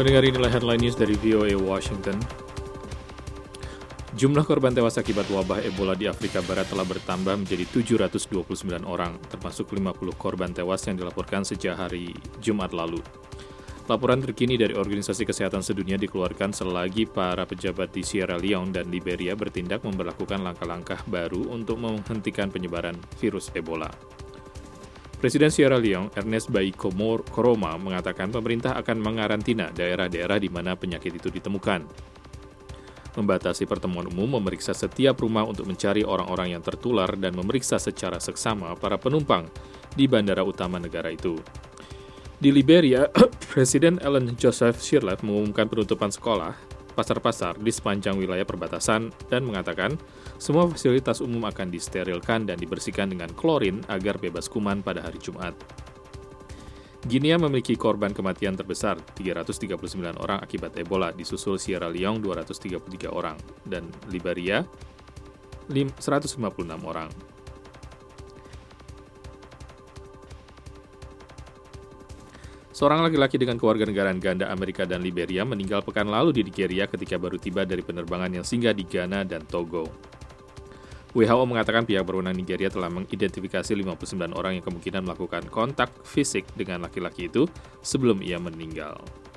Pendengar, inilah headline news dari VOA Washington. Jumlah korban tewas akibat wabah Ebola di Afrika Barat telah bertambah menjadi 729 orang, termasuk 50 korban tewas yang dilaporkan sejak hari Jumat lalu. Laporan terkini dari Organisasi Kesehatan Sedunia dikeluarkan selagi para pejabat di Sierra Leone dan Liberia bertindak memberlakukan langkah-langkah baru untuk menghentikan penyebaran virus Ebola. Presiden Sierra Leone, Ernest Bai Koroma, mengatakan pemerintah akan mengarantina daerah-daerah di mana penyakit itu ditemukan. Membatasi pertemuan umum, memeriksa setiap rumah untuk mencari orang-orang yang tertular dan memeriksa secara seksama para penumpang di bandara utama negara itu. Di Liberia, Presiden Ellen Johnson Sirleaf mengumumkan penutupan sekolah, pasar-pasar di sepanjang wilayah perbatasan dan mengatakan semua fasilitas umum akan disterilkan dan dibersihkan dengan klorin agar bebas kuman pada hari Jumat. Guinea memiliki korban kematian terbesar, 339 orang akibat Ebola, disusul Sierra Leone 233 orang, dan Liberia 156 orang. Seorang laki-laki dengan kewarganegaraan ganda Amerika dan Liberia meninggal pekan lalu di Nigeria ketika baru tiba dari penerbangan yang singgah di Ghana dan Togo. WHO mengatakan pihak berwenang Nigeria telah mengidentifikasi 59 orang yang kemungkinan melakukan kontak fisik dengan laki-laki itu sebelum ia meninggal.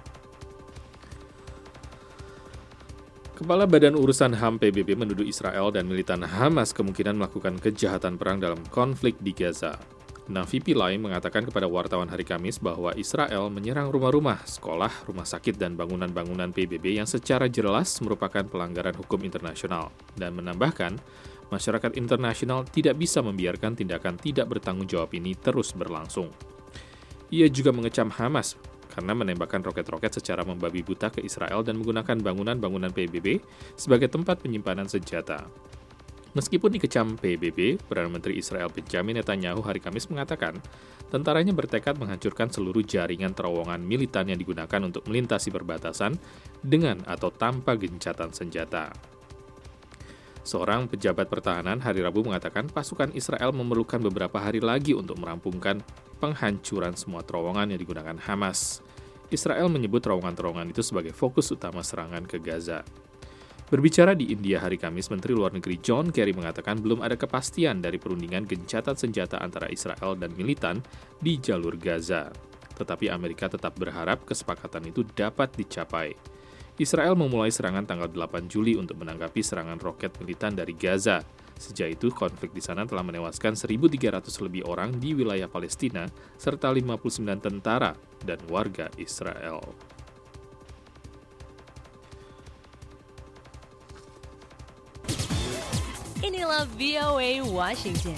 Kepala Badan Urusan HAM PBB menuduh Israel dan militan Hamas kemungkinan melakukan kejahatan perang dalam konflik di Gaza. Navi Pillay mengatakan kepada wartawan hari Kamis bahwa Israel menyerang rumah-rumah, sekolah, rumah sakit, dan bangunan-bangunan PBB yang secara jelas merupakan pelanggaran hukum internasional, dan menambahkan masyarakat internasional tidak bisa membiarkan tindakan tidak bertanggung jawab ini terus berlangsung. Ia juga mengecam Hamas karena menembakkan roket-roket secara membabi buta ke Israel dan menggunakan bangunan-bangunan PBB sebagai tempat penyimpanan senjata. Meskipun dikecam PBB, Perdana Menteri Israel Benjamin Netanyahu hari Kamis mengatakan tentaranya bertekad menghancurkan seluruh jaringan terowongan militan yang digunakan untuk melintasi perbatasan dengan atau tanpa gencatan senjata. Seorang pejabat pertahanan hari Rabu mengatakan pasukan Israel memerlukan beberapa hari lagi untuk merampungkan penghancuran semua terowongan yang digunakan Hamas. Israel menyebut terowongan-terowongan itu sebagai fokus utama serangan ke Gaza. Berbicara di India hari Kamis, Menteri Luar Negeri John Kerry mengatakan belum ada kepastian dari perundingan gencatan senjata antara Israel dan militan di jalur Gaza. Tetapi Amerika tetap berharap kesepakatan itu dapat dicapai. Israel memulai serangan tanggal 8 Juli untuk menanggapi serangan roket militan dari Gaza. Sejak itu, konflik di sana telah menewaskan 1.300 lebih orang di wilayah Palestina, serta 59 tentara dan warga Israel. Inilah VOA Washington.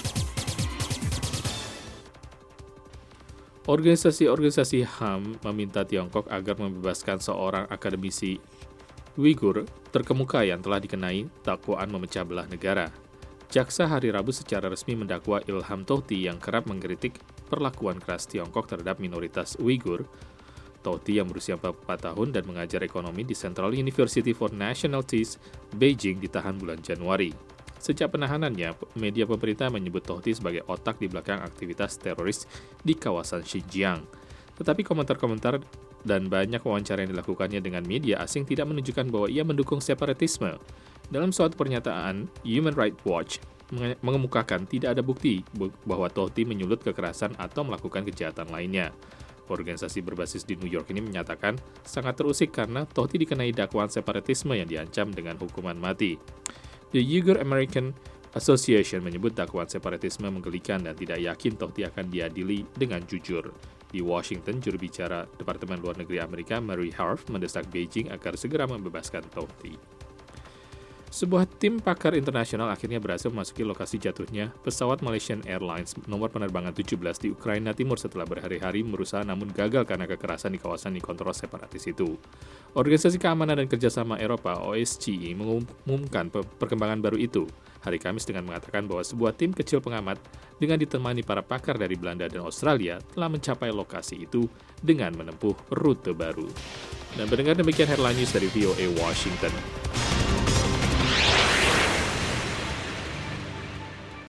Organisasi HAM meminta Tiongkok agar membebaskan seorang akademisi Uighur terkemuka yang telah dikenai dakwaan memecah belah negara. Jaksa hari Rabu secara resmi mendakwa Ilham Tohti yang kerap mengkritik perlakuan keras Tiongkok terhadap minoritas Uighur. Tohti yang berusia 44 tahun dan mengajar ekonomi di Central University for Nationalities, Beijing ditahan bulan Januari. Sejak penahanannya, media pemerintah menyebut Tohti sebagai otak di belakang aktivitas teroris di kawasan Xinjiang. Tetapi komentar-komentar dan banyak wawancara yang dilakukannya dengan media asing tidak menunjukkan bahwa ia mendukung separatisme. Dalam suatu pernyataan, Human Rights Watch mengemukakan tidak ada bukti bahwa Tohti menyulut kekerasan atau melakukan kejahatan lainnya. Organisasi berbasis di New York ini menyatakan sangat terusik karena Tohti dikenai dakwaan separatisme yang diancam dengan hukuman mati. The Uyghur American Association menyebut dakwaan separatisme menggelikan dan tidak yakin Tohti akan diadili dengan jujur. Di Washington, juru bicara Departemen Luar Negeri Amerika Mary Harf mendesak Beijing agar segera membebaskan Tohti. Sebuah tim pakar internasional akhirnya berhasil memasuki lokasi jatuhnya pesawat Malaysian Airlines nomor penerbangan 17 di Ukraina Timur setelah berhari-hari berusaha namun gagal karena kekerasan di kawasan dikontrol separatis itu. Organisasi Keamanan dan Kerjasama Eropa OSCE mengumumkan perkembangan baru itu hari Kamis dengan mengatakan bahwa sebuah tim kecil pengamat dengan ditemani para pakar dari Belanda dan Australia telah mencapai lokasi itu dengan menempuh rute baru. Dan mendengar demikian headline news dari VOA Washington.